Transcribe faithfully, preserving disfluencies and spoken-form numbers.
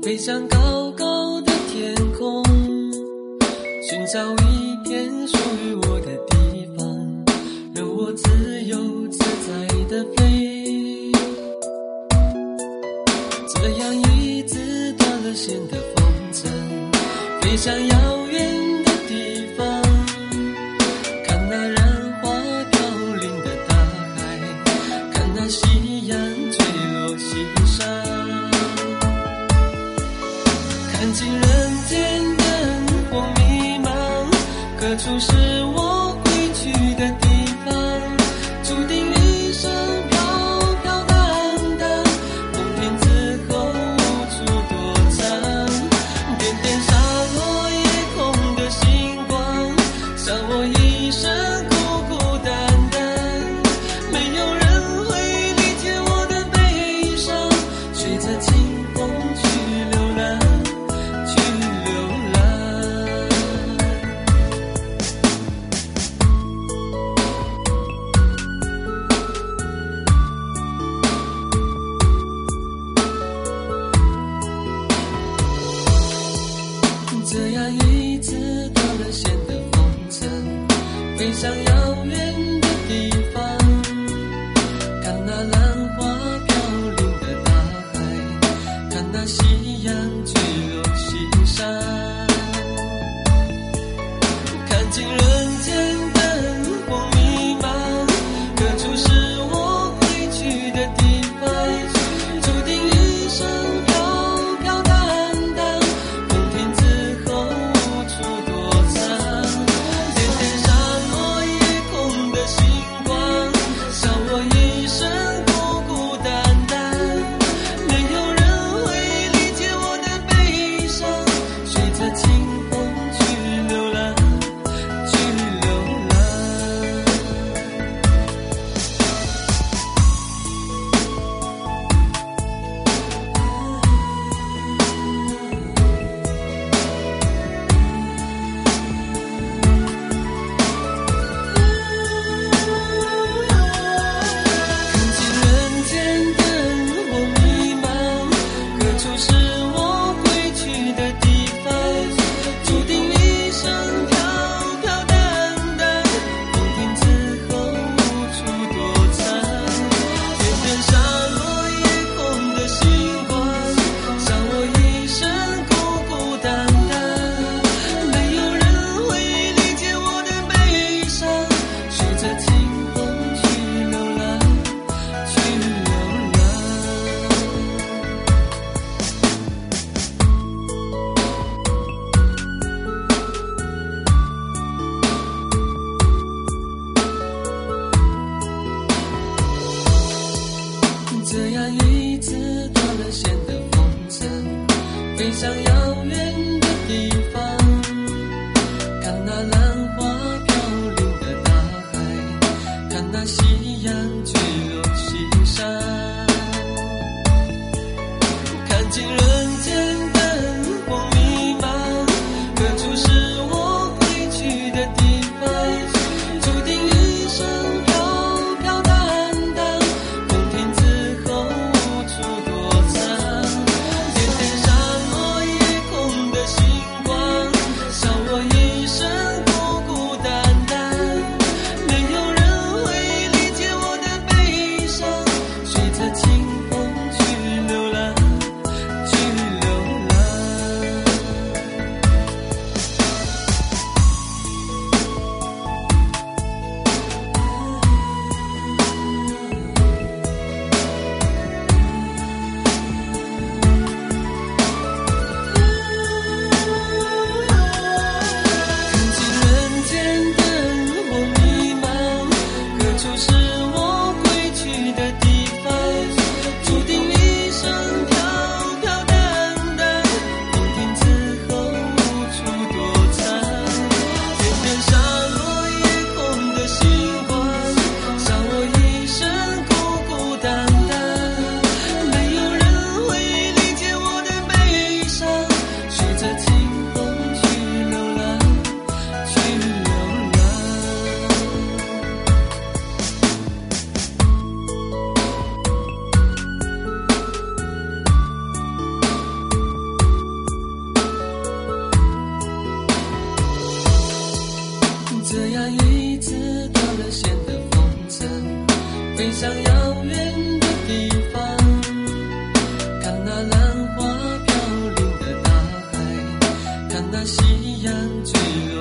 飞向高高的天空，寻找一片属于我的地方，让我自由自在的飞。这样一直断了线的风筝，飞向遥远的地方，看那染花飘零的大海，看那夕阳坠落西山，看尽人间的灯火迷茫，何处是我归去的地方，注定一生飘飘荡荡，风停之后无处躲藏，点点洒落夜空的星光，像我一生孤孤单单，没有人会理解我的悲伤，随着清风去流浪，去流浪。这样一直断了线的风筝，飞向遥远的地方，看那浪花飘零的大海，看那夕阳坠落西山，看尽人间灯火迷茫，何处是我归去的地方，注定一生飘飘荡荡，风停之后无处躲藏，点点洒落夜空的星光，像我一生孤孤单单，没有人会理解我的悲伤，随着清风去流浪，去流浪。看尽人间灯火迷茫，何处是我归去的地方，注定一生飘飘荡荡，风停之后无处躲藏，点点洒落夜空的星光，像我一生孤孤单单，没有人会理解我的悲伤，随着清风去流浪，去流浪。这样一直断了线的风筝，飞向遥远的地方，看那浪花飘零的大海，看那夕阳坠落西山，看尽人间灯火迷茫，何处是我归去的地方，注定一生飘飘荡荡，风停之后无处躲藏，点点洒落夜夕阳坠落。